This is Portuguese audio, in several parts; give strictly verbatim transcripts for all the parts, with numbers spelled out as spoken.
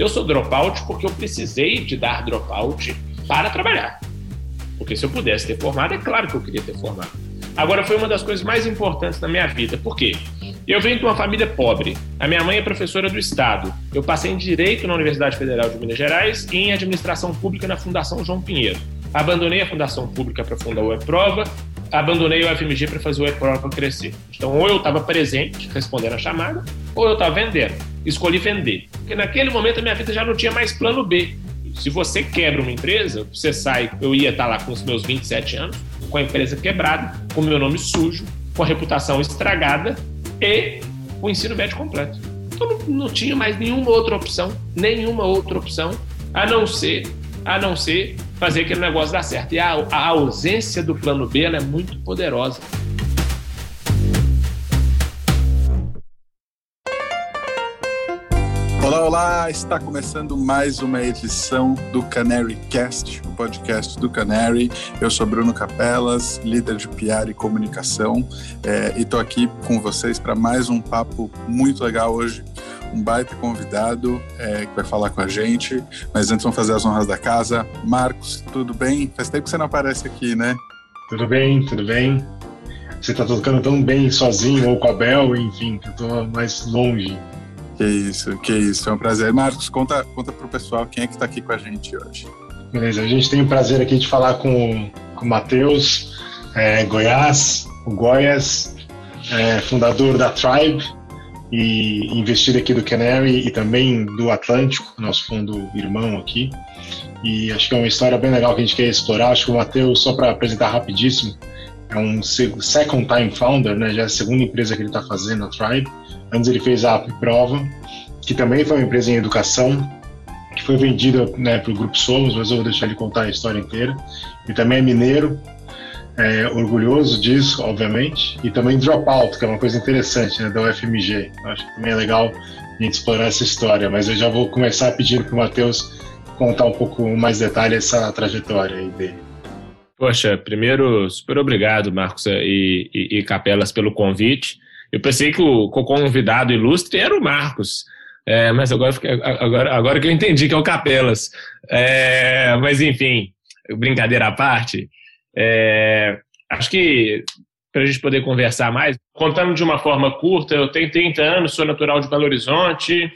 Eu sou dropout porque eu precisei de dar dropout para trabalhar. Porque se eu pudesse ter formado, é claro que eu queria ter formado. Agora, foi uma das coisas mais importantes da minha vida. Por quê? Eu venho de uma família pobre. A minha mãe é professora do Estado. Eu passei em Direito na Universidade Federal de Minas Gerais e em Administração Pública na Fundação João Pinheiro. Abandonei a Fundação Pública para fundar o E-Prova, abandonei o F M G para fazer o E-Prova para crescer. Então, ou eu estava presente, respondendo a chamada, ou eu estava vendendo. Escolhi vender. Porque naquele momento a minha vida já não tinha mais plano B. Se você quebra uma empresa, você sai, eu ia estar lá com os meus vinte e sete anos, com a empresa quebrada, com o meu nome sujo, com a reputação estragada e o ensino médio completo. Então não, não tinha mais nenhuma outra opção, nenhuma outra opção, a não ser, a não ser fazer aquele negócio dar certo. E a, a ausência do plano B, ela é muito poderosa. Olá, olá! Está começando mais uma edição do Canary Cast, o podcast do Canary. Eu sou Bruno Capelas, líder de P R e comunicação, é, e estou aqui com vocês para mais um papo muito legal hoje. Um baita convidado é, que vai falar com a gente, mas antes vamos fazer as honras da casa. Marcos, tudo bem? Faz tempo que você não aparece aqui, né? Tudo bem, tudo bem. Você está tocando tão bem sozinho ou com a Bel, enfim, eu estou mais longe. Que isso, que isso, é um prazer. Marcos, conta, conta pro pessoal quem é que está aqui com a gente hoje. Beleza, a gente tem o prazer aqui de falar com, com o Matheus é, Goiás, o Goiás, é, fundador da Tribe e investidor aqui do Canary e também do Atlântico, nosso fundo irmão aqui. E acho que é uma história bem legal que a gente quer explorar. Acho que o Matheus, só para apresentar rapidíssimo, é um second time founder, né? Já é a segunda empresa que ele está fazendo, a Tribe. Antes ele fez a Prova, que também foi uma empresa em educação, que foi vendida, né, para o Grupo Somos, mas eu vou deixar ele contar a história inteira. Ele também é mineiro, é, orgulhoso disso, obviamente, e também Dropout, que é uma coisa interessante, né, da U F M G. Eu acho que também é legal a gente explorar essa história, mas eu já vou começar pedindo para o Matheus contar um pouco mais detalhe essa trajetória aí dele. Poxa, primeiro, super obrigado, Marcos e, e, e Capelas, pelo convite. Eu pensei que o, que o convidado ilustre era o Marcos, é, mas agora, agora, agora que eu entendi que é o Capelas. É, mas, enfim, brincadeira à parte, é, acho que para a gente poder conversar mais, contando de uma forma curta, eu tenho trinta anos, sou natural de Belo Horizonte,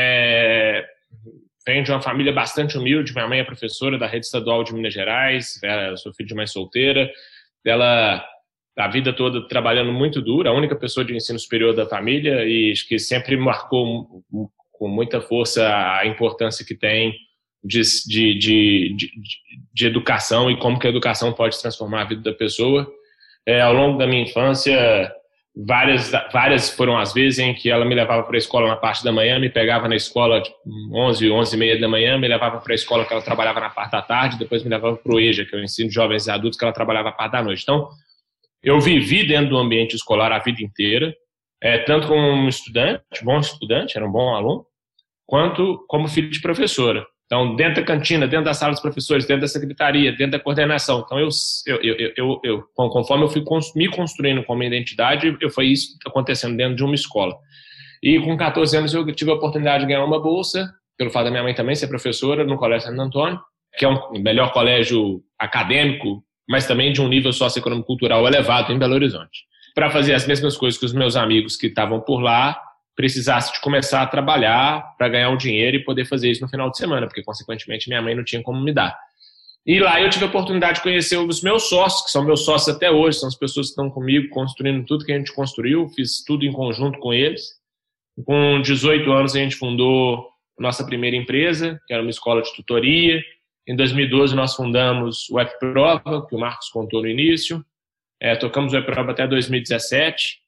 é, venho de uma família bastante humilde. Minha mãe é professora da Rede Estadual de Minas Gerais, eu sou filho de mãe solteira, ela... a vida toda trabalhando muito duro, a única pessoa de ensino superior da família, e acho que sempre marcou com muita força a importância que tem de, de, de, de, de educação e como que a educação pode transformar a vida da pessoa. É, ao longo da minha infância, várias, várias foram as vezes em que ela me levava para a escola na parte da manhã, me pegava na escola tipo, onze, onze e meia da manhã, me levava para a escola que ela trabalhava na parte da tarde, depois me levava para o E J A, que é o ensino de jovens e adultos, que ela trabalhava na parte da noite. Então, eu vivi dentro do ambiente escolar a vida inteira, é, tanto como um estudante, bom estudante, era um bom aluno, quanto como filho de professora. Então, dentro da cantina, dentro da sala dos professores, dentro da secretaria, dentro da coordenação. Então, eu, eu, eu, eu, eu conforme eu fui me construindo como identidade, eu foi isso acontecendo dentro de uma escola. E com catorze anos eu tive a oportunidade de ganhar uma bolsa, pelo fato da minha mãe também ser professora, no Colégio Santo Antônio, que é um melhor colégio acadêmico, mas também de um nível socioeconômico-cultural elevado em Belo Horizonte. Para fazer as mesmas coisas que os meus amigos que estavam por lá precisassem de começar a trabalhar para ganhar um dinheiro e poder fazer isso no final de semana, porque, consequentemente, minha mãe não tinha como me dar. E lá eu tive a oportunidade de conhecer os meus sócios, que são meus sócios até hoje, são as pessoas que estão comigo, construindo tudo que a gente construiu, fiz tudo em conjunto com eles. Com dezoito anos a gente fundou a nossa primeira empresa, que era uma escola de tutoria. Em dois mil e doze, nós fundamos o E-Prova, que o Marcos contou no início. É, tocamos o E-Prova até dois mil e dezessete.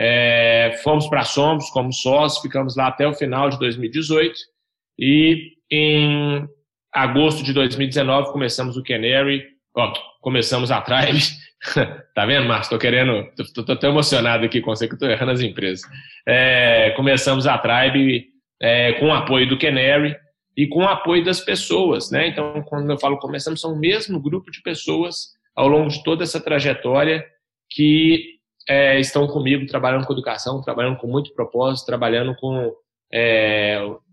É, fomos para a Somos como sócios, ficamos lá até o final de dois mil e dezoito. E em agosto de dois mil e dezenove, começamos o Canary. Ó, começamos a Tribe. Tá vendo, Marcos? Estou querendo... Estou até emocionado aqui com você que estou errando as empresas. É, começamos a Tribe é, com o apoio do Canary e com o apoio das pessoas, né? Então, quando eu falo começamos, são o mesmo grupo de pessoas ao longo de toda essa trajetória que é, estão comigo, trabalhando com educação, trabalhando com muito propósito, trabalhando com é,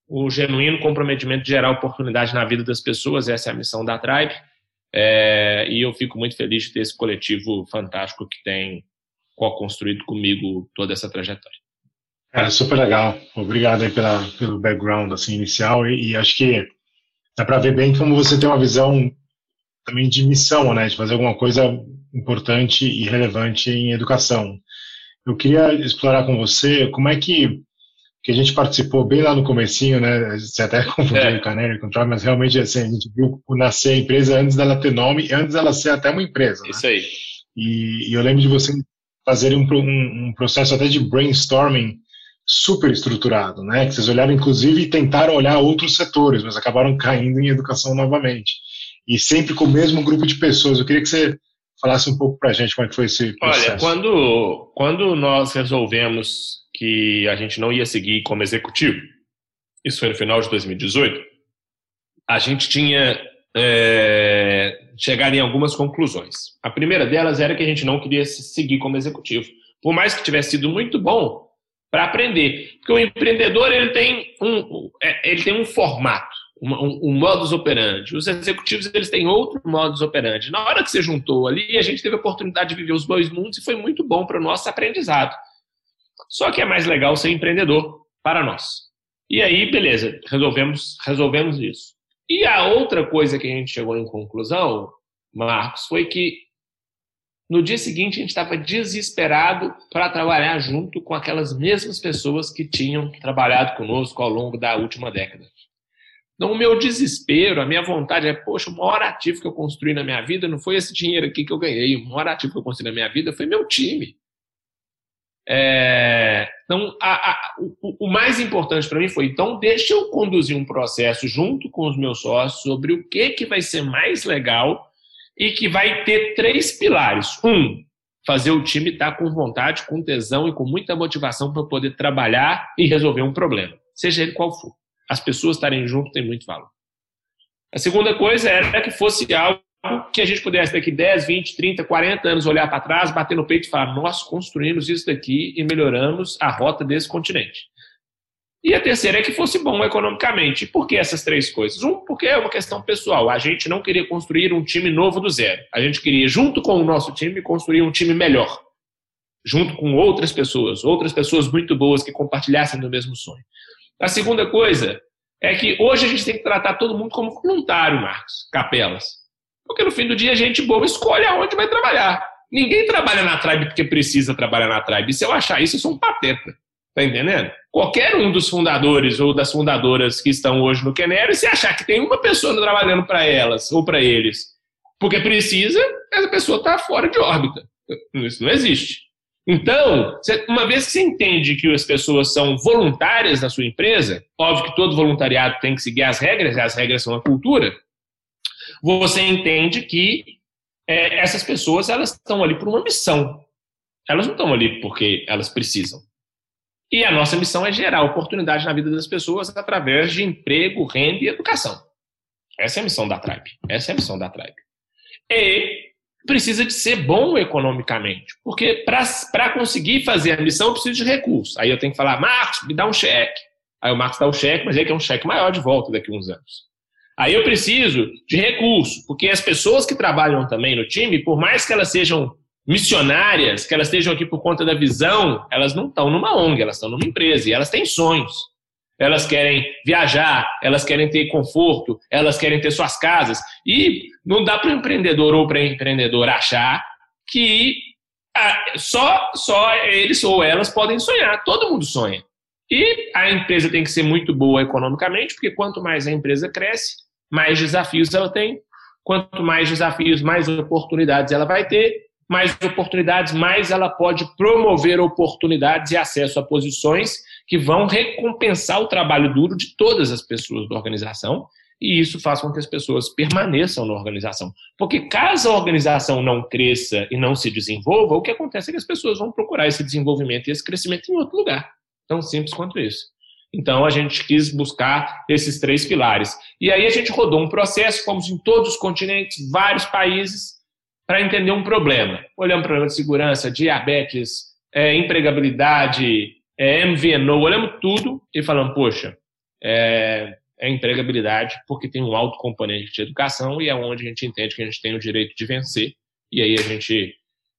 o genuíno comprometimento de gerar oportunidade na vida das pessoas. Essa é a missão da Tribe. É, e eu fico muito feliz de ter esse coletivo fantástico que tem co-construído comigo toda essa trajetória. Cara, super legal. Obrigado aí pela, pelo background assim, inicial. E, e acho que dá para ver bem como você tem uma visão também de missão, né? De fazer alguma coisa importante e relevante em educação. Eu queria explorar com você como é que, que a gente participou bem lá no comecinho, né? Você até confundiu é. o Canary com o Tribe, mas realmente assim, a gente viu nascer a empresa antes dela ter nome, antes dela ser até uma empresa. Né? Isso aí. E, e eu lembro de você fazer um, um, um processo até de brainstorming super estruturado, né? Que vocês olharam, inclusive, e tentaram olhar outros setores, mas acabaram caindo em educação novamente. E sempre com o mesmo grupo de pessoas. Eu queria que você falasse um pouco para a gente como é que foi esse processo. Olha, quando, quando nós resolvemos que a gente não ia seguir como executivo, isso foi no final de dois mil e dezoito, a gente tinha é, chegado em algumas conclusões. A primeira delas era que a gente não queria seguir como executivo, por mais que tivesse sido muito bom para aprender. Porque o empreendedor ele tem um, ele tem um formato, um, um modus operandi. Os executivos eles têm outro modus operandi. Na hora que você juntou ali, a gente teve a oportunidade de viver os dois mundos e foi muito bom para o nosso aprendizado. Só que é mais legal ser empreendedor para nós. E aí, beleza, resolvemos, resolvemos isso. E a outra coisa que a gente chegou em conclusão, Marcos, foi que no dia seguinte a gente estava desesperado para trabalhar junto com aquelas mesmas pessoas que tinham trabalhado conosco ao longo da última década. Então, o meu desespero, a minha vontade é, poxa, o maior ativo que eu construí na minha vida não foi esse dinheiro aqui que eu ganhei, o maior ativo que eu construí na minha vida foi meu time. É, então, a, a, o, o mais importante para mim foi, então, deixa eu conduzir um processo junto com os meus sócios sobre o que, que vai ser mais legal e que vai ter três pilares. Um, fazer o time estar com vontade, com tesão e com muita motivação para poder trabalhar e resolver um problema, seja ele qual for. As pessoas estarem junto tem muito valor. A segunda coisa era que fosse algo que a gente pudesse daqui dez, vinte, trinta, quarenta anos olhar para trás, bater no peito e falar, nós construímos isso daqui e melhoramos a rota desse continente. E a terceira é que fosse bom economicamente. E por que essas três coisas? Um, porque é uma questão pessoal. A gente não queria construir um time novo do zero. A gente queria, junto com o nosso time, construir um time melhor. Junto com outras pessoas, outras pessoas muito boas que compartilhassem do mesmo sonho. A segunda coisa é que hoje a gente tem que tratar todo mundo como voluntário, Marcos Capelas. Porque no fim do dia a gente boa escolhe aonde vai trabalhar. Ninguém trabalha na Tribe porque precisa trabalhar na Tribe. E se eu achar isso, eu sou um pateta. Tá entendendo? Qualquer um dos fundadores ou das fundadoras que estão hoje no Canary, se achar que tem uma pessoa trabalhando para elas ou para eles porque precisa, essa pessoa está fora de órbita. Isso não existe. Então, uma vez que você entende que as pessoas são voluntárias na sua empresa, óbvio que todo voluntariado tem que seguir as regras, e as regras são a cultura, você entende que é, essas pessoas elas estão ali por uma missão. Elas não estão ali porque elas precisam. E a nossa missão é gerar oportunidade na vida das pessoas através de emprego, renda e educação. Essa é a missão da Tribe. Essa é a missão da Tribe. E precisa de ser bom economicamente, porque para conseguir fazer a missão eu preciso de recursos. Aí eu tenho que falar, Marcos, me dá um cheque. Aí o Marcos dá o cheque, mas ele quer um cheque maior de volta daqui a uns anos. Aí eu preciso de recursos, porque as pessoas que trabalham também no time, por mais que elas sejam missionárias, que elas estejam aqui por conta da visão, elas não estão numa O N G, elas estão numa empresa e elas têm sonhos. Elas querem viajar, elas querem ter conforto, elas querem ter suas casas. E não dá para o empreendedor ou para a empreendedora achar que ah, só, só eles ou elas podem sonhar. Todo mundo sonha. E a empresa tem que ser muito boa economicamente, porque quanto mais a empresa cresce, mais desafios ela tem. Quanto mais desafios, mais oportunidades ela vai ter. Mais oportunidades, mais ela pode promover oportunidades e acesso a posições que vão recompensar o trabalho duro de todas as pessoas da organização, e isso faz com que as pessoas permaneçam na organização. Porque caso a organização não cresça e não se desenvolva, o que acontece é que as pessoas vão procurar esse desenvolvimento e esse crescimento em outro lugar. Tão simples quanto isso. Então, a gente quis buscar esses três pilares. E aí a gente rodou um processo, fomos em todos os continentes, vários países, para entender um problema. Olhamos para o problema de segurança, diabetes, é, empregabilidade, é, M V N O, olhamos tudo e falamos, poxa, é, é empregabilidade, porque tem um alto componente de educação e é onde a gente entende que a gente tem o direito de vencer. E aí a gente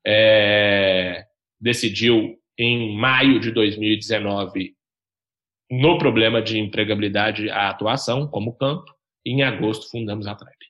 é, decidiu, em maio de dois mil e dezenove, no problema de empregabilidade, a atuação como campo, e em agosto fundamos a Tribe.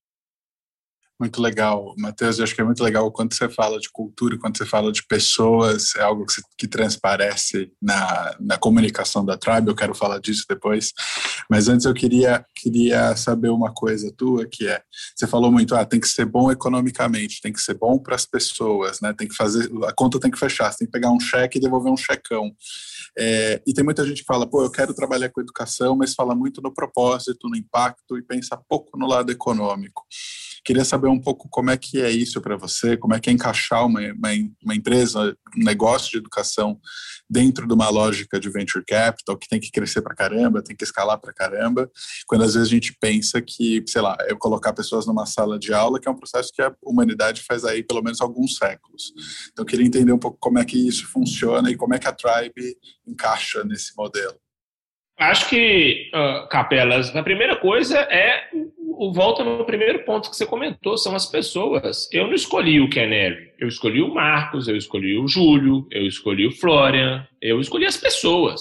Muito legal, Matheus. Eu acho que é muito legal quando você fala de cultura, quando você fala de pessoas, é algo que, que transparece na, na comunicação da Tribe. Eu quero falar disso depois. Mas antes eu queria, queria saber uma coisa tua, que é, você falou muito, ah, tem que ser bom economicamente, tem que ser bom para as pessoas, né? Tem que fazer, a conta tem que fechar, você tem que pegar um cheque e devolver um checão. É, e tem muita gente que fala, pô, eu quero trabalhar com educação, mas fala muito no propósito, no impacto e pensa pouco no lado econômico. Queria saber um pouco como é que é isso para você, como é que é encaixar uma, uma, uma empresa, um negócio de educação dentro de uma lógica de venture capital que tem que crescer para caramba, tem que escalar para caramba, quando às vezes a gente pensa que, sei lá, eu colocar pessoas numa sala de aula, que é um processo que a humanidade faz aí pelo menos alguns séculos. Então eu queria entender um pouco como é que isso funciona e como é que a Tribe encaixa nesse modelo. Acho que, uh, Capelas, a primeira coisa é, o volta no primeiro ponto que você comentou, são as pessoas. Eu não escolhi o Canary, eu escolhi o Marcos, eu escolhi o Júlio, eu escolhi o Florian, eu escolhi as pessoas.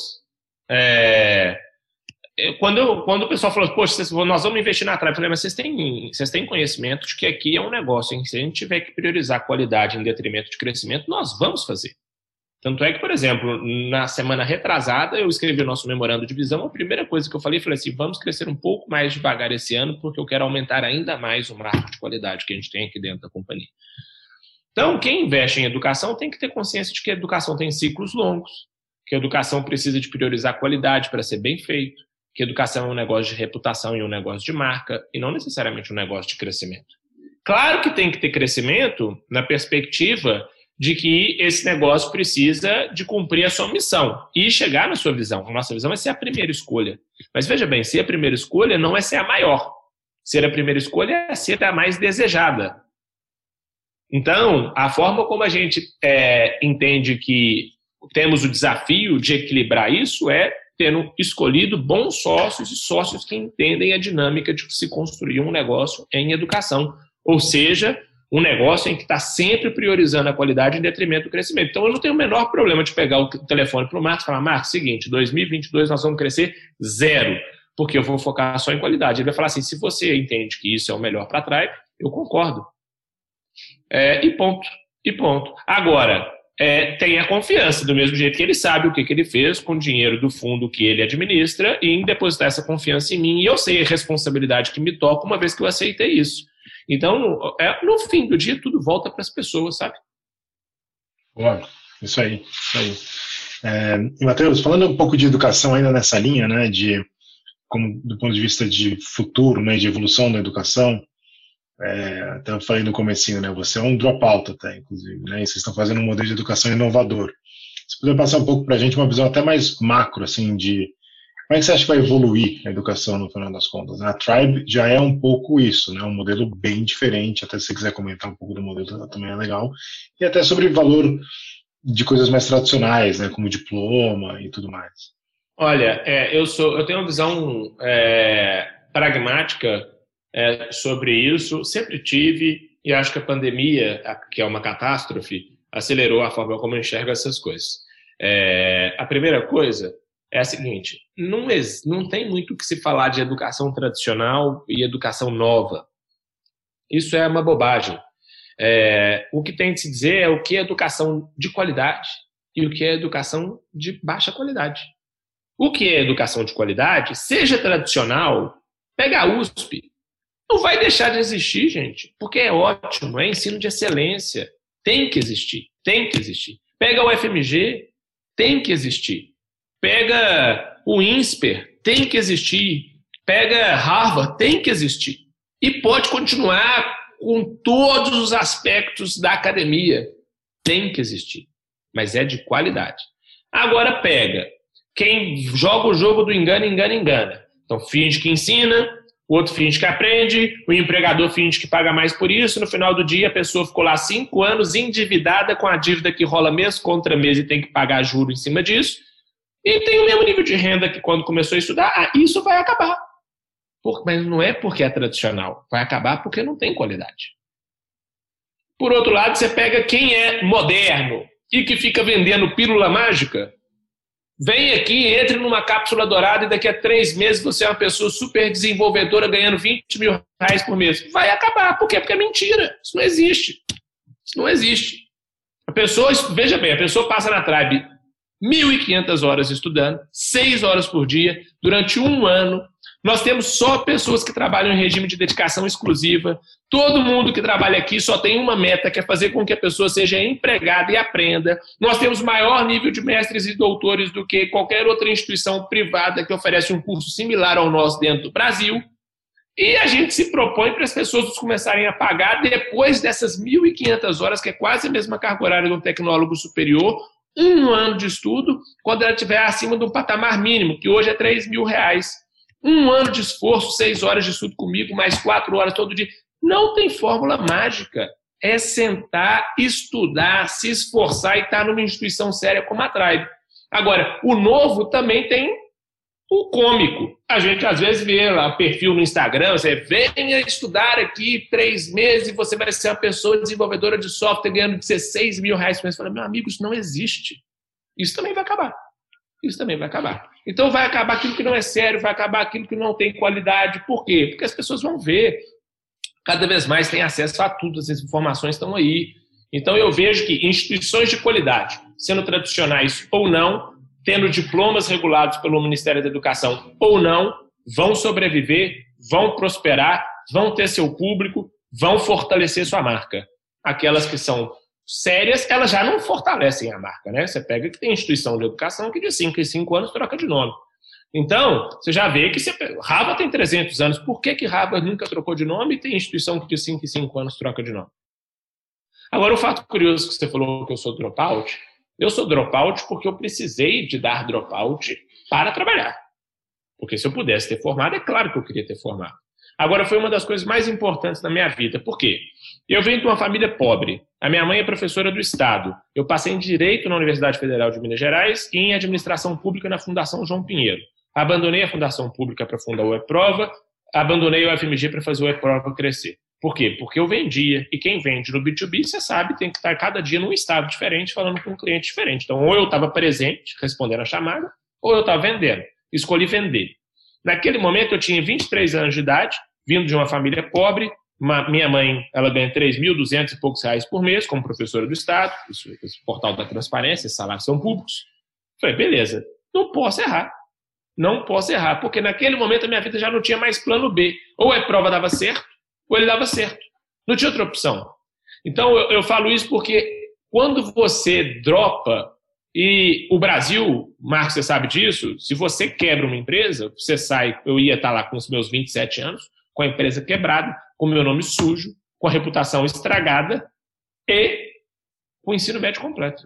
É, quando, eu, quando o pessoal falou, poxa, vocês, nós vamos investir na Tribe, eu falei, mas vocês têm, vocês têm conhecimento de que aqui é um negócio, hein? Se a gente tiver que priorizar qualidade em detrimento de crescimento, nós vamos fazer. Tanto é que, por exemplo, na semana retrasada, eu escrevi o nosso memorando de visão. A primeira coisa que eu falei, falei assim, vamos crescer um pouco mais devagar esse ano, porque eu quero aumentar ainda mais o marco de qualidade que a gente tem aqui dentro da companhia. Então, quem investe em educação tem que ter consciência de que a educação tem ciclos longos, que a educação precisa de priorizar a qualidade para ser bem feito, que a educação é um negócio de reputação e um negócio de marca, e não necessariamente um negócio de crescimento. Claro que tem que ter crescimento na perspectiva de que esse negócio precisa de cumprir a sua missão e chegar na sua visão. A nossa visão é ser a primeira escolha. Mas veja bem, ser a primeira escolha não é ser a maior. Ser a primeira escolha é ser a mais desejada. Então, a forma como a gente é, entende que temos o desafio de equilibrar isso é tendo escolhido bons sócios e sócios que entendem a dinâmica de se construir um negócio em educação. Ou seja, um negócio em que está sempre priorizando a qualidade em detrimento do crescimento. Então, eu não tenho o menor problema de pegar o telefone para o Marcos e falar, Marcos, seguinte, dois mil e vinte e dois nós vamos crescer zero, porque eu vou focar só em qualidade. Ele vai falar assim, se você entende que isso é o melhor para a Tribe, eu concordo. É, e ponto. E ponto. Agora, é, tenha confiança, do mesmo jeito que ele sabe o que, que ele fez com o dinheiro do fundo que ele administra e em depositar essa confiança em mim. E eu sei a responsabilidade que me toca uma vez que eu aceitei isso. Então, é, no fim do dia, tudo volta para as pessoas, sabe? Boa, isso aí, isso aí. É, e, Matheus, falando um pouco de educação ainda nessa linha, né, de, como, do ponto de vista de futuro, né, de evolução da educação, é, até eu falei no comecinho, né, você é um dropout até, inclusive, né, e vocês estão fazendo um modelo de educação inovador. Você poderia passar um pouco para a gente uma visão até mais macro, assim, de como é que você acha que vai evoluir a educação no final das contas? A Tribe já é um pouco isso, né? Um modelo bem diferente, até se você quiser comentar um pouco do modelo também é legal, e até sobre o valor de coisas mais tradicionais, né? Como diploma e tudo mais. Olha, é, eu, sou, eu tenho uma visão é, pragmática é, sobre isso, sempre tive, e acho que a pandemia, que é uma catástrofe, acelerou a forma como eu enxergo essas coisas. É, a primeira coisa é a seguinte, não, não tem muito o que se falar de educação tradicional e educação nova. Isso é uma bobagem. É, o que tem de se dizer é o que é educação de qualidade e o que é educação de baixa qualidade. O que é educação de qualidade, seja tradicional, pega a U S P. Não vai deixar de existir, gente, porque é ótimo, é ensino de excelência. Tem que existir, tem que existir. Pega o F M G, tem que existir. Pega o INSPER, tem que existir. Pega Harvard, tem que existir. E pode continuar com todos os aspectos da academia. Tem que existir. Mas é de qualidade. Agora pega. Quem joga o jogo do engano, engana, engana. Então finge que ensina, o outro finge que aprende, o empregador finge que paga mais por isso. No final do dia, a pessoa ficou lá cinco anos endividada com a dívida que rola mês contra mês e tem que pagar juro em cima disso. e tem o mesmo nível de renda que quando começou a estudar. Ah, isso vai acabar. Por, mas não é porque é tradicional. Vai acabar porque não tem qualidade. Por outro lado, você pega quem é moderno e que fica vendendo pílula mágica, vem aqui, entre numa cápsula dourada e daqui a três meses você é uma pessoa super desenvolvedora ganhando vinte mil reais por mês. Vai acabar. Por quê? Porque é mentira. Isso não existe. Isso não existe. A pessoa, veja bem, a pessoa passa na Tribe mil e quinhentas horas estudando, seis horas por dia, durante um ano. Nós temos só pessoas que trabalham em regime de dedicação exclusiva. Todo mundo que trabalha aqui só tem uma meta, que é fazer com que a pessoa seja empregada e aprenda. Nós temos maior nível de mestres e doutores do que qualquer outra instituição privada que oferece um curso similar ao nosso dentro do Brasil. E a gente se propõe para as pessoas começarem a pagar depois dessas mil e quinhentas horas, que é quase a mesma carga horária de um tecnólogo superior, um ano de estudo, quando ela estiver acima de um patamar mínimo, que hoje é três mil reais. Um ano de esforço, seis horas de estudo comigo, mais quatro horas todo dia. Não tem fórmula mágica. É sentar, estudar, se esforçar e estar numa instituição séria como a Tribe. Agora, o novo também tem o cômico. A gente às vezes vê lá perfil no Instagram, você venha estudar aqui três meses e você vai ser uma pessoa desenvolvedora de software ganhando dezesseis mil reais por mês. Você fala, meu amigo, isso não existe. Isso também vai acabar. Isso também vai acabar. Então vai acabar aquilo que não é sério, vai acabar aquilo que não tem qualidade. Por quê? Porque as pessoas vão ver. Cada vez mais têm acesso a tudo, as informações estão aí. Então eu vejo que instituições de qualidade, sendo tradicionais ou não, tendo diplomas regulados pelo Ministério da Educação ou não, vão sobreviver, vão prosperar, vão ter seu público, vão fortalecer sua marca. Aquelas que são sérias, elas já não fortalecem a marca, né? Você pega que tem instituição de educação que de cinco em cinco anos troca de nome. Então, você já vê que você... Harvard tem trezentos anos. Por que que Harvard nunca trocou de nome e tem instituição que de cinco em cinco anos troca de nome? Agora, o fato curioso que você falou que eu sou dropout, eu sou dropout porque eu precisei de dar dropout para trabalhar. Porque se eu pudesse ter formado, é claro que eu queria ter formado. Agora, foi uma das coisas mais importantes na minha vida. Por quê? Eu venho de uma família pobre. A minha mãe é professora do Estado. Eu passei em Direito na Universidade Federal de Minas Gerais e em Administração Pública na Fundação João Pinheiro. Abandonei a Fundação Pública para fundar o eProva, abandonei o U F M G para fazer o eProva crescer. Por quê? Porque eu vendia. E quem vende no B dois B, você sabe, tem que estar cada dia num estado diferente, falando com um cliente diferente. Então, ou eu estava presente, respondendo a chamada, ou eu estava vendendo. Escolhi vender. Naquele momento, eu tinha vinte e três anos de idade, vindo de uma família pobre. Uma, minha mãe, ela ganha três mil e duzentos e poucos reais por mês como professora do Estado. Isso, esse portal da transparência, esses salários são públicos. Falei, beleza, não posso errar. Não posso errar, porque naquele momento a minha vida já não tinha mais plano B. Ou a prova dava certo, ou ele dava certo. Não tinha outra opção. Então, eu, eu falo isso porque quando você dropa, e o Brasil, Marcos, você sabe disso, se você quebra uma empresa, você sai, eu ia estar lá com os meus vinte e sete anos, com a empresa quebrada, com o meu nome sujo, com a reputação estragada e com o ensino médio completo.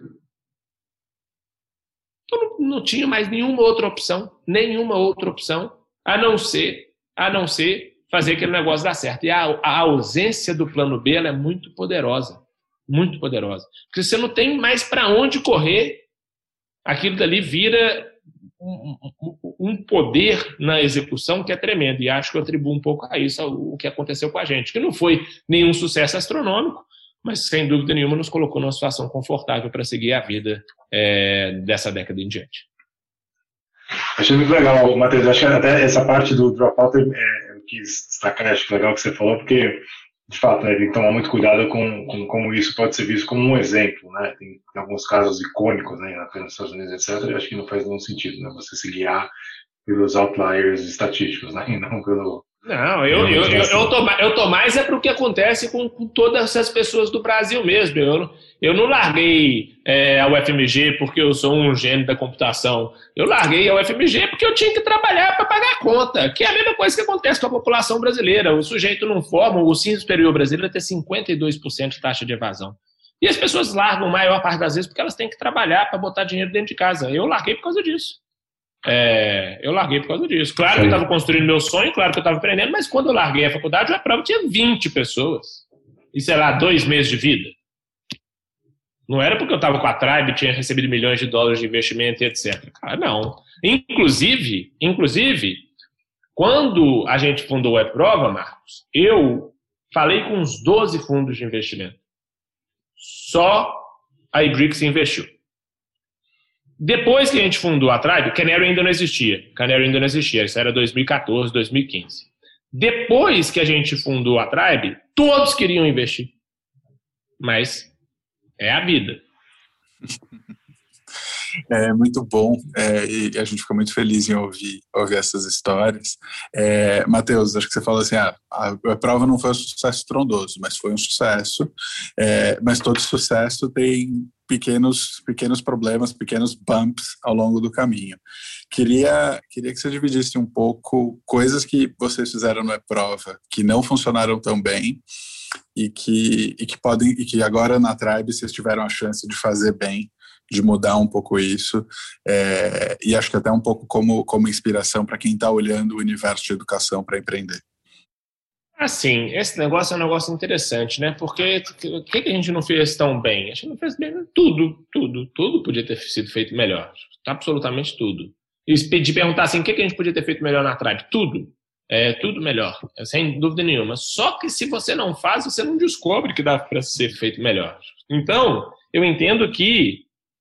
Então, não, não tinha mais nenhuma outra opção, nenhuma outra opção, a não ser, a não ser fazer aquele negócio dar certo. E a, a ausência do plano B ela é muito poderosa, muito poderosa. Porque você não tem mais para onde correr, aquilo dali vira um, um poder na execução que é tremendo. E acho que eu atribuo um pouco a isso, o que aconteceu com a gente, que não foi nenhum sucesso astronômico, mas sem dúvida nenhuma nos colocou numa situação confortável para seguir a vida é, dessa década em diante. Achei muito legal, Matheus. Acho que até essa parte do dropout, é, eu quis destacar, acho que legal que você falou, porque, de fato, né, tem que tomar muito cuidado com, com como isso pode ser visto como um exemplo, né? Tem, tem alguns casos icônicos, né, nos Estados Unidos, etcétera, e acho que não faz nenhum sentido, né? Você se guiar pelos outliers estatísticos, né? E não pelo... Não, eu, eu, eu, eu, tô, eu tô mais é para o que acontece com, com todas essas pessoas do Brasil mesmo. Eu, eu não larguei é, a U F M G porque eu sou um gênio da computação. Eu larguei a U F M G porque eu tinha que trabalhar para pagar a conta, que é a mesma coisa que acontece com a população brasileira. O sujeito não forma, o ensino superior brasileiro tem cinquenta e dois por cento de taxa de evasão. E as pessoas largam a maior parte das vezes porque elas têm que trabalhar para botar dinheiro dentro de casa. Eu larguei por causa disso. É, eu larguei por causa disso. Claro que eu estava construindo meu sonho, claro que eu estava aprendendo, mas quando eu larguei a faculdade, a prova tinha vinte pessoas. E sei lá, dois meses de vida. Não era porque eu estava com a Tribe, tinha recebido milhões de dólares de investimento e etcétera. Cara, não. Inclusive, inclusive, quando a gente fundou o Webprova, Marcos, eu falei com uns doze fundos de investimento. Só a Ibrix investiu. Depois que a gente fundou a Tribe, Canary ainda não existia. Canary ainda não existia. Isso era dois mil e quatorze, dois mil e quinze. Depois que a gente fundou a Tribe, todos queriam investir. Mas é a vida. É muito bom, é, e a gente fica muito feliz em ouvir, ouvir essas histórias. É, Matheus, acho que você falou assim, ah, a, a prova não foi um sucesso trondoso, mas foi um sucesso, é, mas todo sucesso tem pequenos, pequenos problemas, pequenos bumps ao longo do caminho. Queria, queria que você dividisse um pouco coisas que vocês fizeram no Webprova que não funcionaram tão bem e que, e que podem, e que agora na Tribe vocês tiveram a chance de fazer bem, de mudar um pouco isso, é, e acho que até um pouco como, como inspiração para quem está olhando o universo de educação para empreender. Assim, esse negócio é um negócio interessante, né? Porque o que, que a gente não fez tão bem? A gente não fez bem tudo, tudo, tudo podia ter sido feito melhor. Absolutamente tudo. E de perguntar assim, o que, que a gente podia ter feito melhor na Tribe? Tudo. É, tudo melhor, sem dúvida nenhuma. Só que se você não faz, você não descobre que dá para ser feito melhor. Então, eu entendo que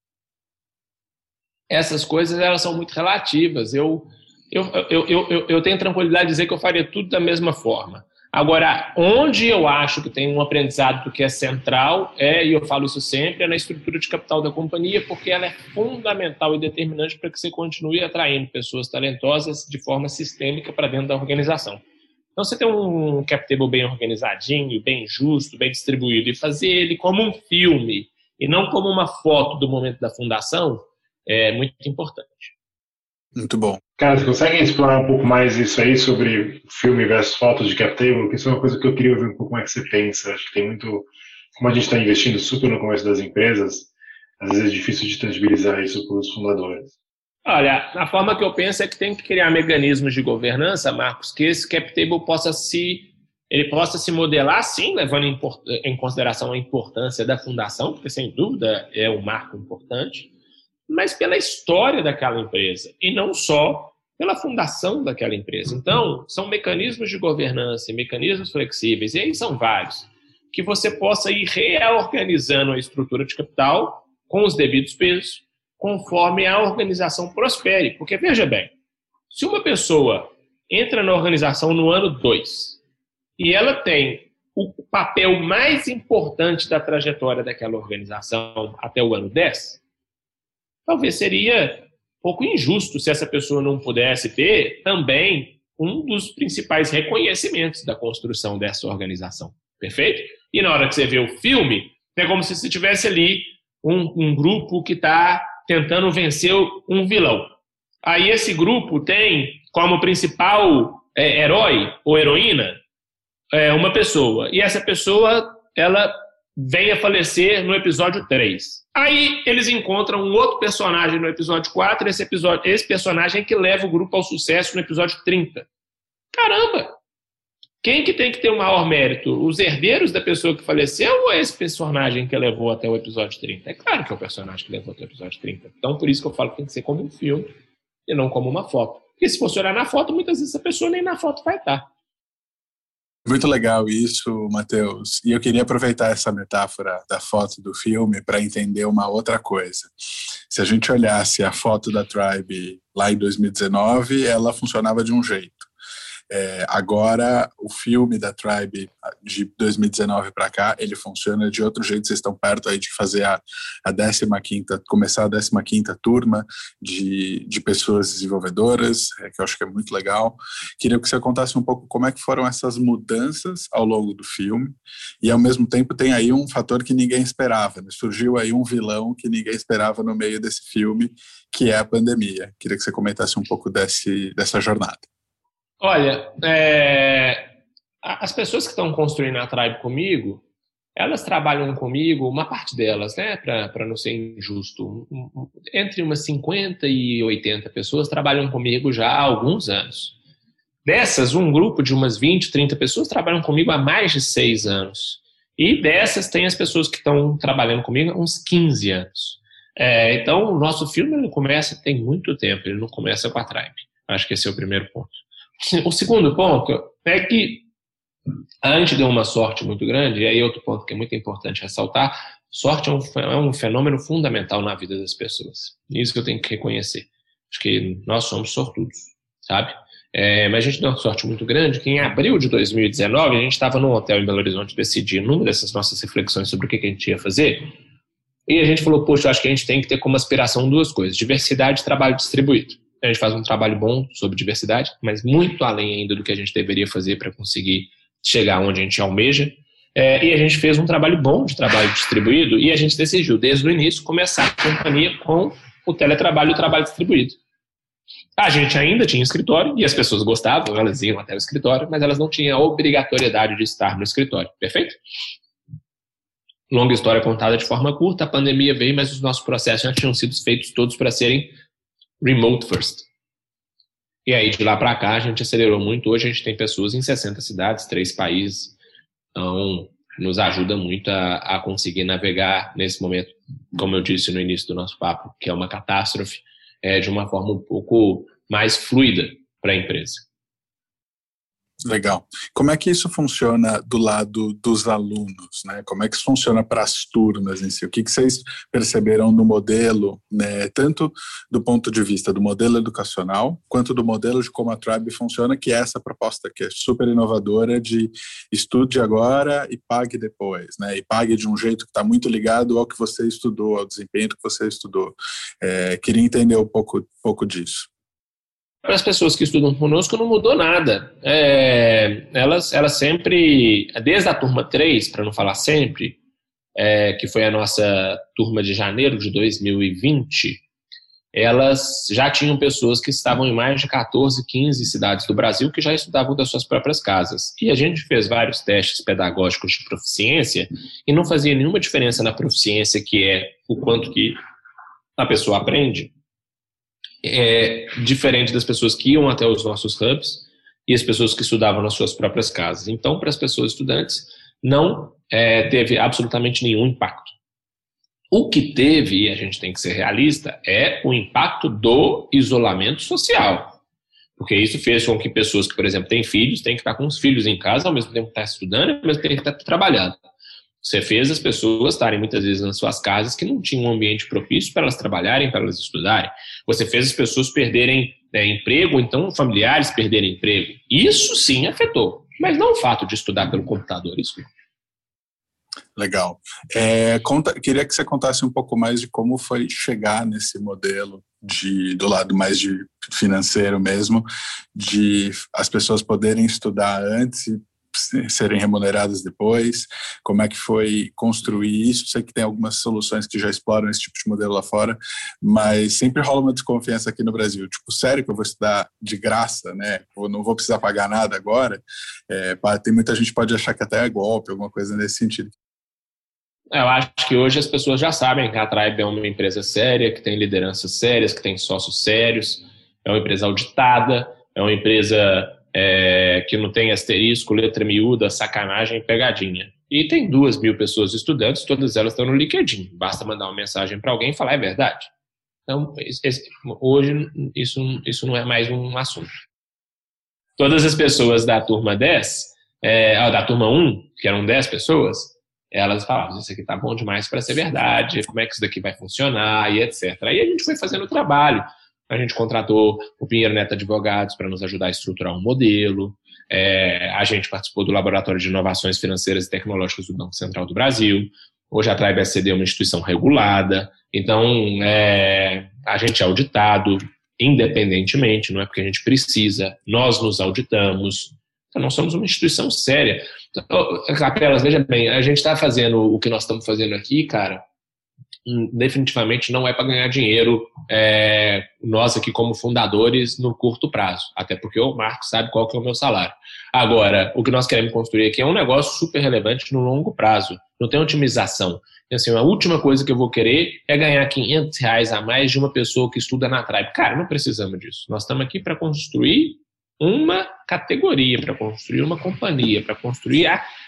essas coisas elas são muito relativas. Eu, eu, eu, eu, eu, eu tenho tranquilidade de dizer que eu faria tudo da mesma forma. Agora, onde eu acho que tem um aprendizado que é central, é, e eu falo isso sempre, é na estrutura de capital da companhia, porque ela é fundamental e determinante para que você continue atraindo pessoas talentosas de forma sistêmica para dentro da organização. Então, você tem um cap table bem organizadinho, bem justo, bem distribuído, e fazer ele como um filme, e não como uma foto do momento da fundação, é muito importante. Muito bom. Cara, vocês conseguem explorar um pouco mais isso aí sobre filme versus fotos de cap table? Porque isso é uma coisa que eu queria ouvir um pouco como é que você pensa. Acho que tem muito... Como a gente está investindo super no começo das empresas, às vezes é difícil de tangibilizar isso para os fundadores. Olha, a forma que eu penso é que tem que criar mecanismos de governança, Marcos, que esse cap table possa se, ele possa se modelar, sim, levando em, em consideração a importância da fundação, porque, sem dúvida, é um marco importante, mas pela história daquela empresa, e não só pela fundação daquela empresa. Então, são mecanismos de governança, mecanismos flexíveis, e aí são vários, que você possa ir reorganizando a estrutura de capital com os devidos pesos, conforme a organização prospere. Porque, veja bem, se uma pessoa entra na organização no ano dois e ela tem o papel mais importante da trajetória daquela organização até o ano dez, talvez seria um pouco injusto se essa pessoa não pudesse ter também um dos principais reconhecimentos da construção dessa organização. Perfeito? E na hora que você vê o filme, é como se você tivesse ali um, um grupo que está tentando vencer um vilão. Aí esse grupo tem como principal é, herói ou heroína é, uma pessoa. E essa pessoa, ela vem a falecer no episódio três. Aí eles encontram um outro personagem no episódio quatro, esse, episódio, esse personagem é que leva o grupo ao sucesso no episódio trinta. Caramba! Quem que tem que ter o maior mérito? Os herdeiros da pessoa que faleceu ou esse personagem que levou até o episódio trinta? É claro que é o personagem que levou até o episódio trinta. Então, por isso que eu falo que tem que ser como um filme e não como uma foto. Porque se fosse olhar na foto, muitas vezes a pessoa nem na foto vai estar. Muito legal isso, Matheus. E eu queria aproveitar essa metáfora da foto do filme para entender uma outra coisa. Se a gente olhasse a foto da Tribe lá em dois mil e dezenove, ela funcionava de um jeito. É, agora, o filme da Tribe de dois mil e dezenove para cá, ele funciona de outro jeito. Vocês estão perto aí de fazer a, a décima quinta, começar a décima quinta turma de, de pessoas desenvolvedoras, é, que eu acho que é muito legal. Queria que você contasse um pouco como é que foram essas mudanças ao longo do filme, e ao mesmo tempo tem aí um fator que ninguém esperava, né? Surgiu aí um vilão que ninguém esperava no meio desse filme, que é a pandemia. Queria que você comentasse um pouco desse, dessa jornada. Olha, é, as pessoas que estão construindo a Tribe comigo, elas trabalham comigo, uma parte delas, né, para não ser injusto, um, um, entre umas cinquenta e oitenta pessoas trabalham comigo já há alguns anos. Dessas, um grupo de umas vinte, trinta pessoas trabalham comigo há mais de seis anos. E dessas tem as pessoas que estão trabalhando comigo há uns quinze anos. É, então, o nosso filme ele começa tem muito tempo, ele não começa com a Tribe. Acho que esse é o primeiro ponto. O segundo ponto é que a gente deu uma sorte muito grande, e aí outro ponto que é muito importante ressaltar, sorte é um, é um fenômeno fundamental na vida das pessoas. Isso que eu tenho que reconhecer. Acho que nós somos sortudos, sabe? É, mas a gente deu uma sorte muito grande que em abril de dois mil e dezenove a gente estava num hotel em Belo Horizonte decidindo uma dessas nossas reflexões sobre o que, que a gente ia fazer, e a gente falou, poxa, eu acho que a gente tem que ter como aspiração duas coisas, diversidade e trabalho distribuído. A gente faz um trabalho bom sobre diversidade, mas muito além ainda do que a gente deveria fazer para conseguir chegar onde a gente almeja. É, e a gente fez um trabalho bom de trabalho distribuído e a gente decidiu, desde o início, começar a companhia com o teletrabalho e o trabalho distribuído. A gente ainda tinha escritório e as pessoas gostavam, elas iam até o escritório, mas elas não tinham a obrigatoriedade de estar no escritório, perfeito? Longa história contada de forma curta, a pandemia veio, mas os nossos processos já tinham sido feitos todos para serem remote first. E aí, de lá para cá, a gente acelerou muito. Hoje a gente tem pessoas em sessenta cidades, três países. Então, nos ajuda muito a, a conseguir navegar nesse momento, como eu disse no início do nosso papo, que é uma catástrofe, é, de uma forma um pouco mais fluida para a empresa. Legal. Como é que isso funciona do lado dos alunos, né? Como é que isso funciona para as turmas em si? O que, que vocês perceberam no modelo, né? Tanto do ponto de vista do modelo educacional, quanto do modelo de como a Tribe funciona, que é essa proposta que é super inovadora de estude agora e pague depois, né? E pague de um jeito que está muito ligado ao que você estudou, ao desempenho que você estudou. É, queria entender um pouco, um pouco disso. Para as pessoas que estudam conosco não mudou nada. É, elas, elas sempre, desde a turma três, para não falar sempre, é, que foi a nossa turma de janeiro de dois mil e vinte, elas já tinham pessoas que estavam em mais de catorze, quinze cidades do Brasil que já estudavam das suas próprias casas. E a gente fez vários testes pedagógicos de proficiência e não fazia nenhuma diferença na proficiência, que é o quanto que a pessoa aprende, É, diferente das pessoas que iam até os nossos hubs e as pessoas que estudavam nas suas próprias casas. Então, para as pessoas estudantes, não é, teve absolutamente nenhum impacto. O que teve, e a gente tem que ser realista, é o impacto do isolamento social. Porque isso fez com que pessoas que, por exemplo, têm filhos, têm que estar com os filhos em casa, ao mesmo tempo que estão estudando, ao mesmo tempo que estão trabalhando. Você fez as pessoas estarem muitas vezes nas suas casas que não tinham um ambiente propício para elas trabalharem, para elas estudarem. Você fez as pessoas perderem né, emprego, então familiares perderem emprego. Isso sim afetou, mas não o fato de estudar pelo computador, isso não. Legal. É, conta, queria que você contasse um pouco mais de como foi chegar nesse modelo de, do lado mais de financeiro mesmo, de as pessoas poderem estudar antes e serem remuneradas depois, como é que foi construir isso. Sei que tem algumas soluções que já exploram esse tipo de modelo lá fora, mas sempre rola uma desconfiança aqui no Brasil, tipo, sério que eu vou estudar de graça, né, eu não vou precisar pagar nada agora? É, tem muita gente que pode achar que até é golpe, alguma coisa nesse sentido. Eu acho que hoje as pessoas já sabem que a Tribe é uma empresa séria, que tem lideranças sérias, que tem sócios sérios, é uma empresa auditada, é uma empresa É, que não tem asterisco, letra miúda, sacanagem, pegadinha. E tem duas mil pessoas estudantes, todas elas estão no LinkedIn. Basta mandar uma mensagem para alguém e falar, é verdade. Então, esse, hoje, isso, isso não é mais um assunto. Todas as pessoas da turma dez, é, da turma um, que eram dez pessoas, elas falavam, isso aqui tá bom demais para ser verdade, como é que isso daqui vai funcionar, e etcétera. Aí a gente foi fazendo o trabalho. A gente contratou o Pinheiro Neto Advogados para nos ajudar a estruturar um modelo. É, a gente participou do Laboratório de Inovações Financeiras e Tecnológicas do Banco Central do Brasil. Hoje a Tribe S C D é uma instituição regulada. Então, é, a gente é auditado independentemente, não é porque a gente precisa, nós nos auditamos. Então, nós somos uma instituição séria. Então, Capelas, veja bem, a gente está fazendo o que nós estamos fazendo aqui, cara, definitivamente não é para ganhar dinheiro, é, nós aqui como fundadores no curto prazo, até porque o Marcos sabe qual que é o meu salário. Agora, o que nós queremos construir aqui é um negócio super relevante no longo prazo, não tem otimização. Assim, a última coisa que eu vou querer é ganhar quinhentos reais a mais de uma pessoa que estuda na Tribe. Cara, não precisamos disso, nós estamos aqui para construir uma categoria, para construir uma companhia, para construir a,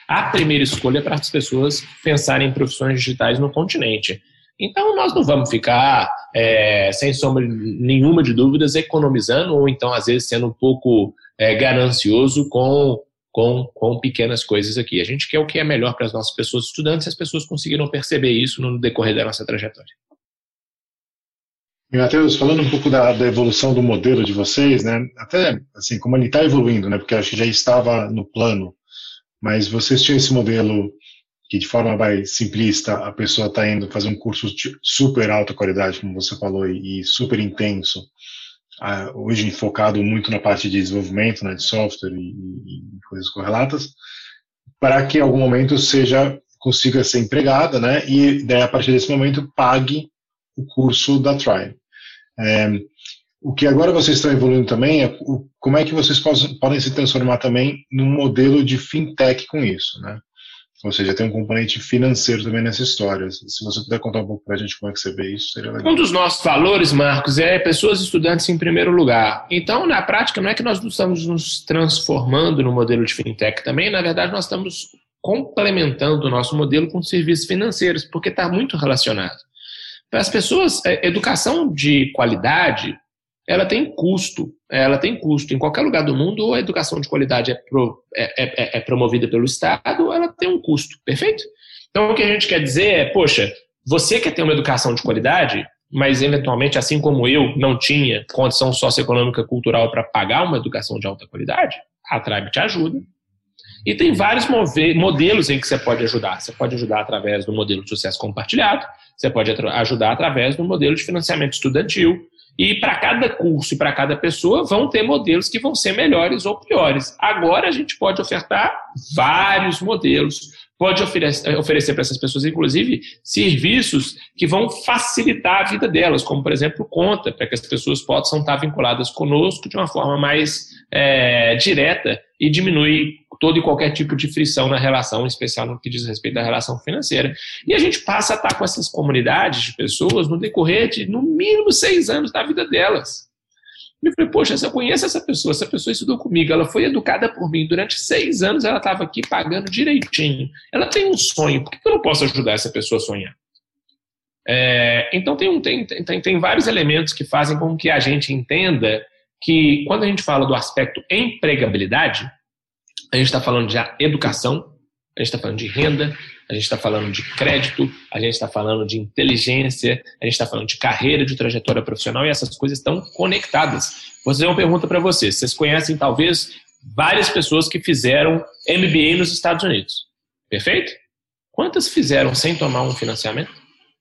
a primeira escolha para as pessoas pensarem em profissões digitais no continente. Então, nós não vamos ficar, é, sem sombra nenhuma de dúvidas, economizando ou então, às vezes, sendo um pouco é, ganancioso com, com, com pequenas coisas aqui. A gente quer o que é melhor para as nossas pessoas estudantes e as pessoas conseguiram perceber isso no decorrer da nossa trajetória. E, Matheus, falando um pouco da, da evolução do modelo de vocês, né? Até, assim, como ele está evoluindo, né? Porque acho que já estava no plano, mas vocês tinham esse modelo que de forma mais simplista a pessoa está indo fazer um curso de super alta qualidade, como você falou, e super intenso, hoje focado muito na parte de desenvolvimento, né, de software e, e coisas correlatas, para que em algum momento seja, consiga ser empregada, né, e daí a partir desse momento pague o curso da Tribe. É, o que agora vocês estão evoluindo também é o, como é que vocês podem se transformar também num modelo de fintech com isso, né? Ou seja, tem um componente financeiro também nessa história. Se você puder contar um pouco para a gente como é que você vê isso, seria legal. Um dos nossos valores, Marcos, é pessoas e estudantes em primeiro lugar. Então, na prática, não é que nós não estamos nos transformando no modelo de fintech também, na verdade, nós estamos complementando o nosso modelo com serviços financeiros, porque está muito relacionado. Para as pessoas, educação de qualidade, ela tem custo, ela tem custo. Em qualquer lugar do mundo, ou a educação de qualidade é, pro, é, é, é promovida pelo Estado, ou ela tem um custo, perfeito? Então, o que a gente quer dizer é, poxa, você quer ter uma educação de qualidade, mas, eventualmente, assim como eu não tinha condição socioeconômica cultural para pagar uma educação de alta qualidade, a Tribe te ajuda. E tem vários modelos em que você pode ajudar. Você pode ajudar através do modelo de sucesso compartilhado, você pode ajudar através do modelo de financiamento estudantil, e para cada curso e para cada pessoa vão ter modelos que vão ser melhores ou piores. Agora a gente pode ofertar vários modelos, pode oferecer, oferecer para essas pessoas, inclusive, serviços que vão facilitar a vida delas, como, por exemplo, conta, para que as pessoas possam estar vinculadas conosco de uma forma mais é, direta e diminuir todo e qualquer tipo de frição na relação, em especial no que diz respeito à relação financeira. E a gente passa a estar com essas comunidades de pessoas no decorrer de, no mínimo, seis anos da vida delas. E eu falei, poxa, eu conheço essa pessoa, essa pessoa estudou comigo, ela foi educada por mim, durante seis anos ela estava aqui pagando direitinho. Ela tem um sonho, por que eu não posso ajudar essa pessoa a sonhar? É, então tem, um, tem, tem, tem vários elementos que fazem com que a gente entenda que quando a gente fala do aspecto empregabilidade, a gente está falando de educação, a gente está falando de renda, a gente está falando de crédito, a gente está falando de inteligência, a gente está falando de carreira, de trajetória profissional, e essas coisas estão conectadas. Vou fazer uma pergunta para vocês. Vocês conhecem, talvez, várias pessoas que fizeram M B A nos Estados Unidos. Perfeito? Quantas fizeram sem tomar um financiamento?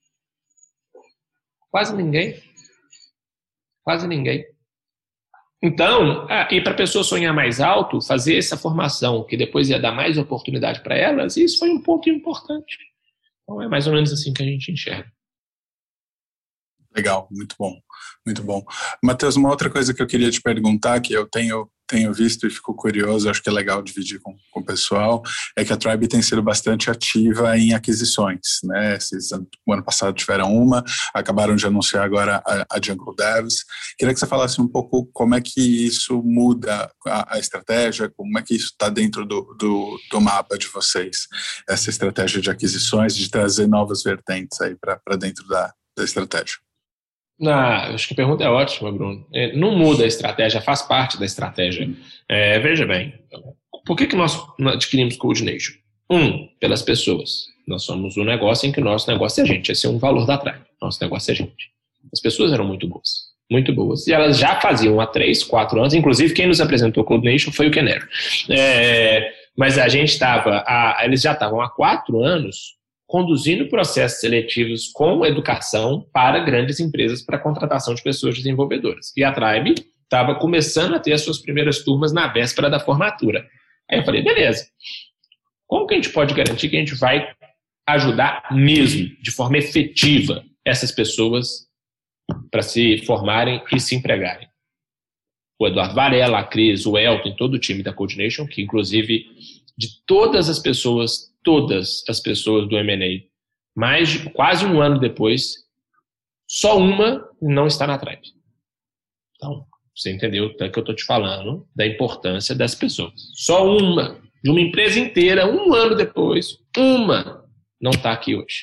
Quase ninguém. Quase ninguém. Então, ah, e para a pessoa sonhar mais alto, fazer essa formação que depois ia dar mais oportunidade para elas, isso foi um ponto importante. Então é mais ou menos assim que a gente enxerga. Legal, muito bom, muito bom. Matheus, uma outra coisa que eu queria te perguntar, que eu tenho, tenho visto e fico curioso, acho que é legal dividir com, com o pessoal, é que a Tribe tem sido bastante ativa em aquisições, né? Esses, o ano passado tiveram uma, acabaram de anunciar agora a, a Jungle Devs. Queria que você falasse um pouco como é que isso muda a, a estratégia, como é que isso está dentro do, do, do mapa de vocês, essa estratégia de aquisições, de trazer novas vertentes aí para dentro da, da estratégia. Ah, acho que a pergunta é ótima, Bruno. Não muda a estratégia, faz parte da estratégia. É, veja bem, por que, que nós adquirimos Codenation? Um, pelas pessoas. Nós somos um negócio em que o nosso negócio é gente. Esse é um valor da Tribe. Nosso negócio é gente. As pessoas eram muito boas. Muito boas. E elas já faziam há três, quatro anos. Inclusive, quem nos apresentou Codenation foi o Canary. É, mas a gente estava... Eles já estavam há quatro anos conduzindo processos seletivos com educação para grandes empresas para contratação de pessoas desenvolvedoras. E a Tribe estava começando a ter as suas primeiras turmas na véspera da formatura. Aí eu falei, beleza, como que a gente pode garantir que a gente vai ajudar mesmo, de forma efetiva, essas pessoas para se formarem e se empregarem? O Eduardo Varela, a Cris, o Elton, todo o time da Codenation, que inclusive de todas as pessoas, todas as pessoas do M and A, mais de quase um ano depois, só uma não está na Tribe. Então, você entendeu o que eu estou te falando da importância das pessoas. Só uma de uma empresa inteira, um ano depois, uma não está aqui hoje.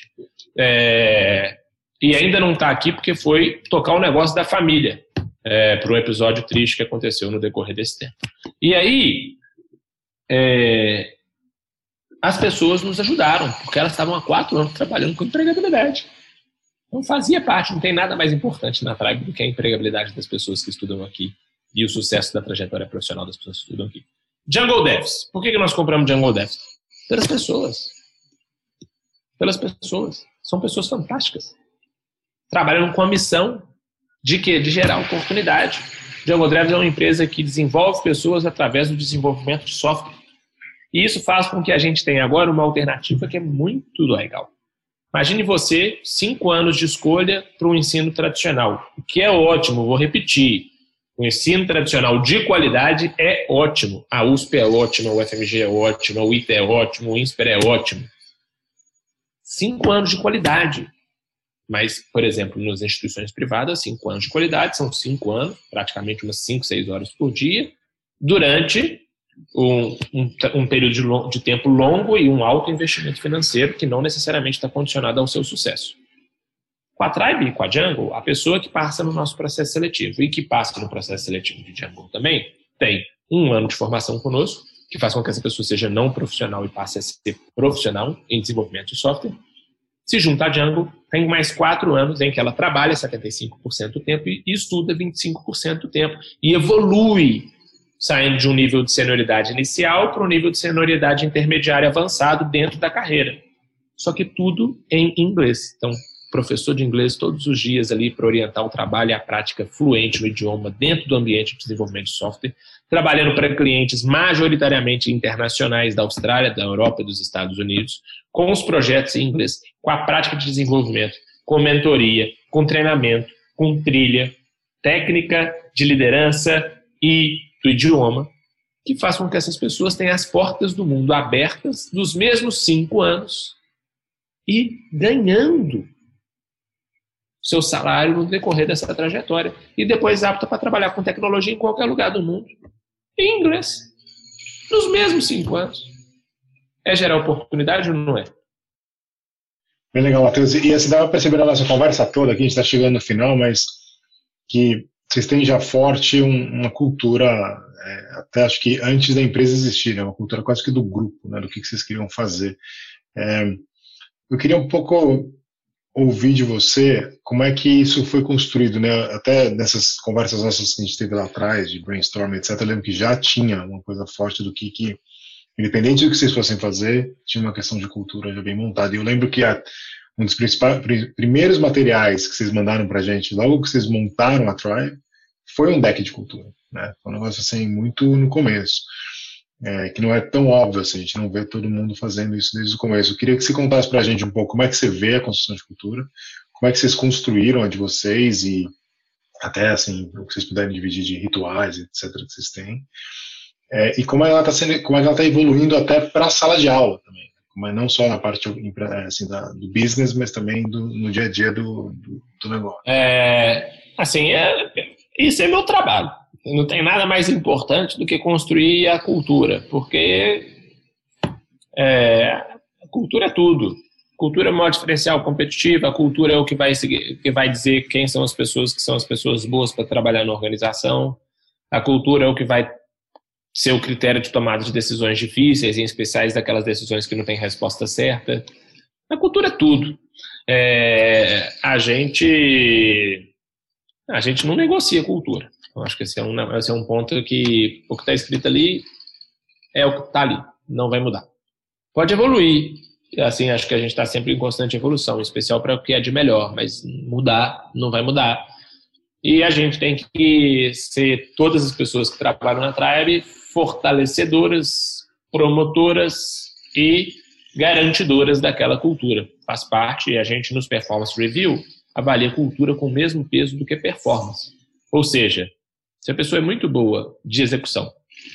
É, e ainda não está aqui porque foi tocar o negócio da família, é, para um episódio triste que aconteceu no decorrer desse tempo. E aí, é, as pessoas nos ajudaram, porque elas estavam há quatro anos trabalhando com empregabilidade. Não fazia parte, não tem nada mais importante na Tribe do que a empregabilidade das pessoas que estudam aqui e o sucesso da trajetória profissional das pessoas que estudam aqui. Jungle Devs. Por que que nós compramos Jungle Devs? Pelas pessoas. Pelas pessoas. São pessoas fantásticas. Trabalham com a missão de quê? De gerar oportunidade. Jungle Devs é uma empresa que desenvolve pessoas através do desenvolvimento de software. E isso faz com que a gente tenha agora uma alternativa que é muito legal. Imagine você, cinco anos de escolha para um ensino tradicional, o que é ótimo, vou repetir. O ensino tradicional de qualidade é ótimo. A U S P é ótima, o F M G é ótimo, o I T é ótimo, o INSPER é ótimo. Cinco anos de qualidade. Mas, por exemplo, nas instituições privadas, cinco anos de qualidade são cinco anos, praticamente umas cinco, seis horas por dia, durante um, um, um período de, long, de tempo longo e um alto investimento financeiro que não necessariamente está condicionado ao seu sucesso. Com a Tribe e com a Jungle, a pessoa que passa no nosso processo seletivo e que passa no processo seletivo de Jungle também tem um ano de formação conosco, que faz com que essa pessoa seja não profissional e passe a ser profissional em desenvolvimento de software. Se junta a Jungle, tem mais quatro anos em que ela trabalha setenta e cinco por cento do tempo e estuda vinte e cinco por cento do tempo e evolui, saindo de um nível de senioridade inicial para um nível de senioridade intermediária avançado dentro da carreira. Só que tudo em inglês. Então, professor de inglês todos os dias ali para orientar o trabalho e a prática fluente no idioma dentro do ambiente de desenvolvimento de software, trabalhando para clientes majoritariamente internacionais da Austrália, da Europa e dos Estados Unidos, com os projetos em inglês, com a prática de desenvolvimento, com mentoria, com treinamento, com trilha, técnica de liderança e do idioma, que faz com que essas pessoas tenham as portas do mundo abertas nos mesmos cinco anos e ganhando seu salário no decorrer dessa trajetória e depois apta para trabalhar com tecnologia em qualquer lugar do mundo, em inglês, nos mesmos cinco anos. É gerar oportunidade ou não é? Bem legal, Matheus. E assim, dá para perceber na nossa conversa toda, aqui a gente está chegando no final, mas que vocês têm já forte um, uma cultura, é, até acho que antes da empresa existir, né, uma cultura quase que do grupo, né, do que, que vocês queriam fazer. É, eu queria um pouco ouvir de você como é que isso foi construído, né? Até nessas conversas nossas que a gente teve lá atrás, de brainstorming, etcétera, eu lembro que já tinha uma coisa forte do que, que independente do que vocês fossem fazer, tinha uma questão de cultura já bem montada. E eu lembro que a, um dos principais, primeiros materiais que vocês mandaram pra gente, logo que vocês montaram a Tribe, foi um deck de cultura, né? Foi um negócio assim, muito no começo. É, que não é tão óbvio, assim, a gente não vê todo mundo fazendo isso desde o começo. Eu queria que você contasse pra gente um pouco como é que você vê a construção de cultura, como é que vocês construíram a de vocês e até, assim, o que vocês puderem dividir de rituais, etcétera, que vocês têm. É, e como ela está sendo, como ela está evoluindo até para a sala de aula também, como é não só na parte assim, da, do business, mas também do, no dia a dia do, do, do negócio. É, assim, é, isso é meu trabalho. Não tem nada mais importante do que construir a cultura, porque é, a cultura é tudo. A cultura é o maior diferencial competitivo, a cultura é o que vai, seguir, que vai dizer quem são as pessoas que são as pessoas boas para trabalhar na organização. A cultura é o que vai ser o critério de tomada de decisões difíceis, em especiais daquelas decisões que não têm resposta certa. A cultura é tudo. É, a gente a gente não negocia cultura. Eu acho que esse é um, esse é um ponto que o que está escrito ali é o que está ali, não vai mudar. Pode evoluir, assim, acho que a gente está sempre em constante evolução, em especial para o que é de melhor, mas mudar não vai mudar. E a gente tem que ser, todas as pessoas que trabalham na Tribe, fortalecedoras, promotoras e garantidoras daquela cultura. Faz parte, e a gente nos Performance Review avalia a cultura com o mesmo peso do que performance. Ou seja, se a pessoa é muito boa de execução,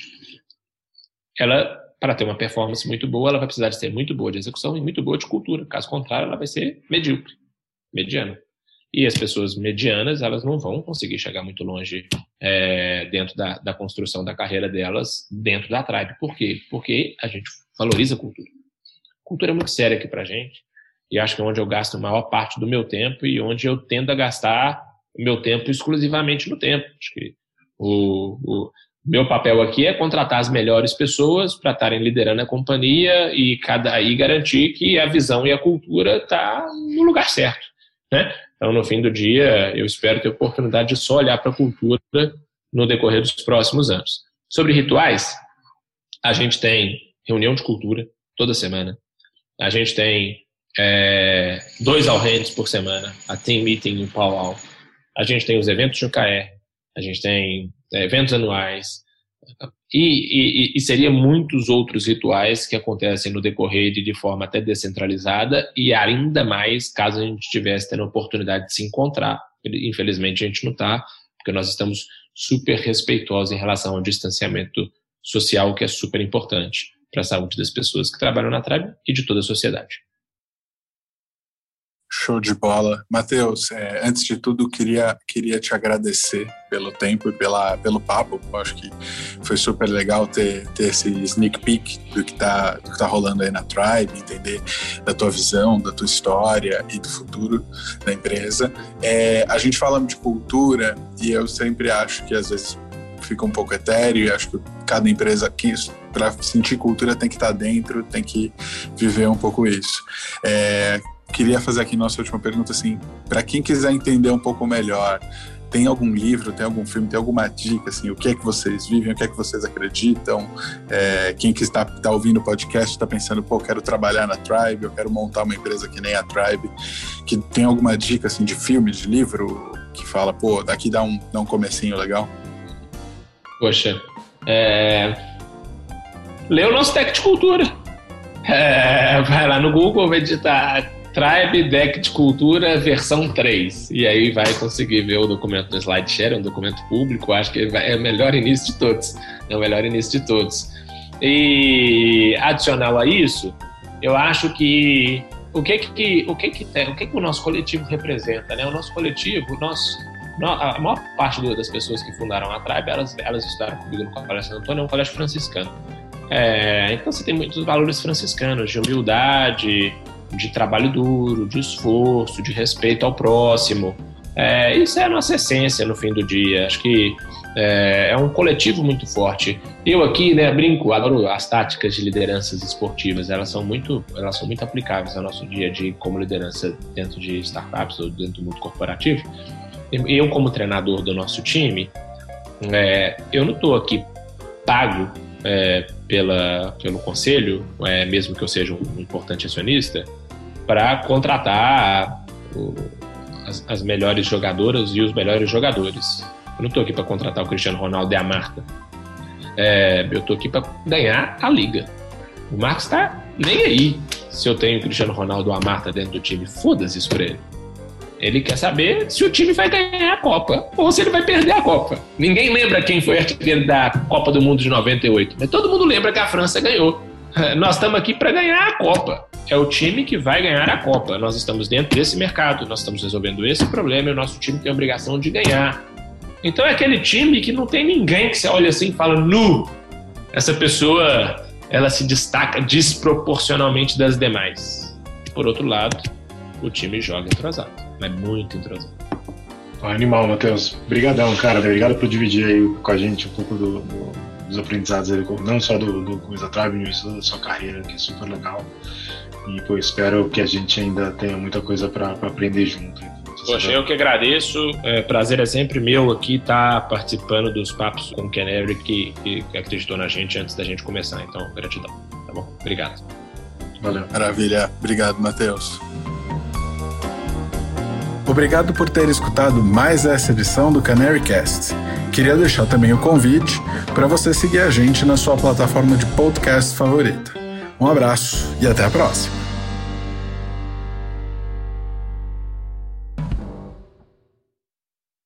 ela, para ter uma performance muito boa, ela vai precisar de ser muito boa de execução e muito boa de cultura. Caso contrário, ela vai ser medíocre, mediana. E as pessoas medianas, elas não vão conseguir chegar muito longe é, dentro da, da construção da carreira delas dentro da Tribe. Por quê? Porque a gente valoriza a cultura. A cultura é muito séria aqui pra gente. E acho que é onde eu gasto a maior parte do meu tempo e onde eu tendo a gastar o meu tempo exclusivamente no tempo. Acho que o, o meu papel aqui é contratar as melhores pessoas para estarem liderando a companhia e, cada, e garantir que a visão e a cultura tá no lugar certo, né? Então, no fim do dia, eu espero ter a oportunidade de só olhar para a cultura no decorrer dos próximos anos. Sobre rituais, a gente tem reunião de cultura toda semana. A gente tem é, dois all-hands por semana, a team meeting e o powwow. A gente tem os eventos de O K R, a gente tem é, eventos anuais. E, e, e seria muitos outros rituais que acontecem no decorrer de, de forma até descentralizada e ainda mais caso a gente tivesse tendo a oportunidade de se encontrar. Infelizmente a gente não está, porque nós estamos super respeitosos em relação ao distanciamento social, que é super importante para a saúde das pessoas que trabalham na Tribe e de toda a sociedade. Show de bola. Matheus, é, antes de tudo, queria, queria te agradecer pelo tempo e pela, pelo papo. Eu acho que foi super legal ter, ter esse sneak peek do que está do que tá rolando aí na Tribe, entender da tua visão, da tua história e do futuro da empresa. É, a gente fala de cultura e eu sempre acho que às vezes fica um pouco etéreo e acho que cada empresa aqui, para sentir cultura, tem que estar dentro, tem que viver um pouco isso. É, Queria fazer aqui nossa última pergunta, assim, para quem quiser entender um pouco melhor, tem algum livro, tem algum filme, tem alguma dica, assim, o que é que vocês vivem, o que é que vocês acreditam, é, quem que está, está ouvindo o podcast está pensando, pô, eu quero trabalhar na Tribe, eu quero montar uma empresa que nem a Tribe, que tem alguma dica, assim, de filme, de livro, que fala, pô, daqui dá um, dá um comecinho legal? Poxa, é... lê o nosso deck de cultura. É... Vai lá no Google, vai digitar Tribe Deck de Cultura versão três. E aí vai conseguir ver o documento do SlideShare, é um documento público, acho que é o melhor início de todos. É o melhor início de todos. E adicional a isso, eu acho que o que que o que que tem, o que que o nosso coletivo representa, né? O nosso coletivo, nós, a maior parte das pessoas que fundaram a Tribe, elas, elas estudaram comigo no Colégio Santo Antônio, é um colégio franciscano. É, então você tem muitos valores franciscanos de humildade, de trabalho duro, de esforço, de respeito ao próximo. É, isso é a nossa essência no fim do dia. Acho que é, é um coletivo muito forte. Eu aqui, né, brinco, adoro as táticas de lideranças esportivas. Elas são muito, elas são muito aplicáveis ao nosso dia a dia como liderança dentro de startups ou dentro do mundo corporativo. Eu, como treinador do nosso time, é, eu não estou aqui pago é, pela, pelo conselho, é, mesmo que eu seja um importante acionista, para contratar o, as, as melhores jogadoras e os melhores jogadores. Eu não estou aqui para contratar o Cristiano Ronaldo e a Marta. É, eu estou aqui para ganhar a liga. O Marcos está nem aí se eu tenho o Cristiano Ronaldo ou a Marta dentro do time. Foda-se isso para ele. Ele quer saber se o time vai ganhar a Copa ou se ele vai perder a Copa. Ninguém lembra quem foi artilheiro da Copa do Mundo de noventa e oito, mas todo mundo lembra que a França ganhou. Nós estamos aqui para ganhar a Copa. É o time que vai ganhar a Copa. Nós estamos dentro desse mercado, nós estamos resolvendo esse problema e o nosso time tem a obrigação de ganhar. Então é aquele time que não tem ninguém que você olha assim e fala, nu, essa pessoa ela se destaca desproporcionalmente das demais. Por outro lado, o time joga entrosado, mas muito entrosado. Animal, Matheus. Obrigadão, cara. Obrigado por dividir aí com a gente um pouco do, do, dos aprendizados aí, não só do, do Coisa Tribe, mas da sua carreira, que é super legal. E, pô, espero que a gente ainda tenha muita coisa para aprender junto. Poxa, eu que agradeço. É, prazer é sempre meu aqui estar tá participando dos papos com o Canary, que, que, que acreditou na gente antes da gente começar. Então, gratidão. Tá bom? Obrigado. Valeu. Maravilha. Obrigado, Matheus. Obrigado por ter escutado mais essa edição do CanaryCast. Queria deixar também o convite para você seguir a gente na sua plataforma de podcast favorita. Um abraço e até a próxima!